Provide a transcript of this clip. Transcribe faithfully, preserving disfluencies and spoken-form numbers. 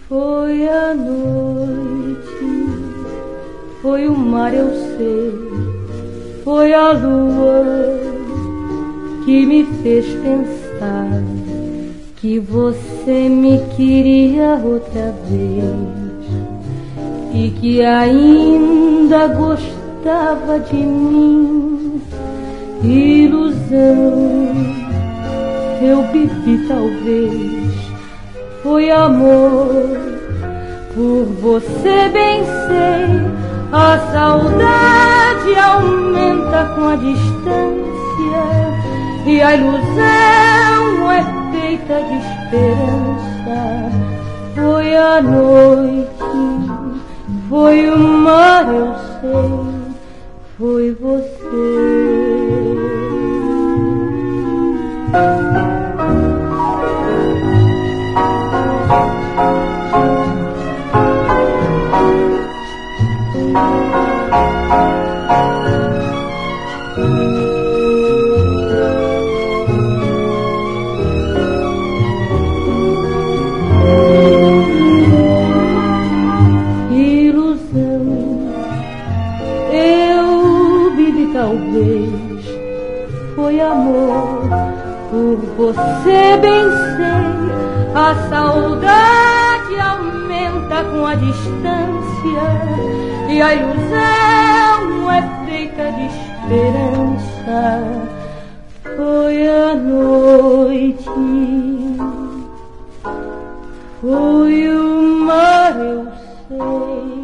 Foi a noite, foi o mar, eu sei, foi a lua que me fez pensar que você me queria outra vez e que ainda gostava de mim. Ilusão, eu bebi talvez, foi amor, por você bem sei. A saudade aumenta com a distância e a ilusão é feita de esperança. Foi a noite, foi o mar, eu sei, foi você. Talvez foi amor, por você bem sei. A saudade aumenta com a distância e a ilusão é feita de esperança. Foi a noite, foi o mar, eu sei.